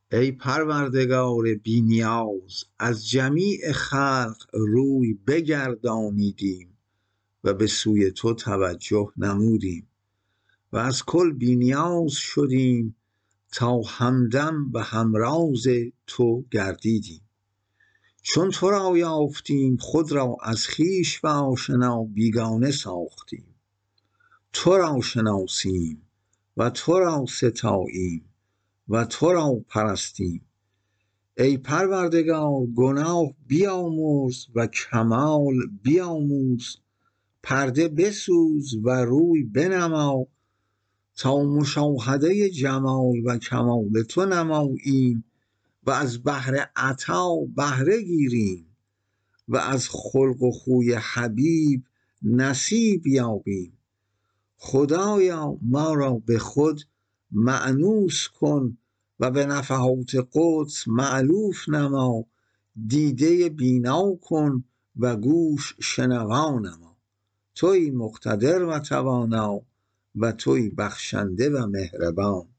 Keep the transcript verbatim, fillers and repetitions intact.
ای پروردگار بی نیاز، از جمیع خلق روی بگردانیدیم و به سوی تو توجه نمودیم و از کل بی نیاز شدیم تا همدم به همراز تو گردیدیم. چون تو را یافتیم خود را از خویش و آشنا بیگانه ساختیم. تو را شناسیم و تو را ستاییم و تو را پرستیم. ای پروردگار گناه بیامرز و کمال بیاموز، پرده بسوز و روی بنما تا مشاهده جمال و کمال تو نماییم و از بحر عطا بهره گیریم و از خلق و خوی حبیب نصیب یابیم. خدایا ما را به خود مأنوس کن و به نفحات قدس مألوف نما. دیده بینا کن و گوش شنوا نما. تویی مقتدر و توانا و تویی بخشنده و مهربان.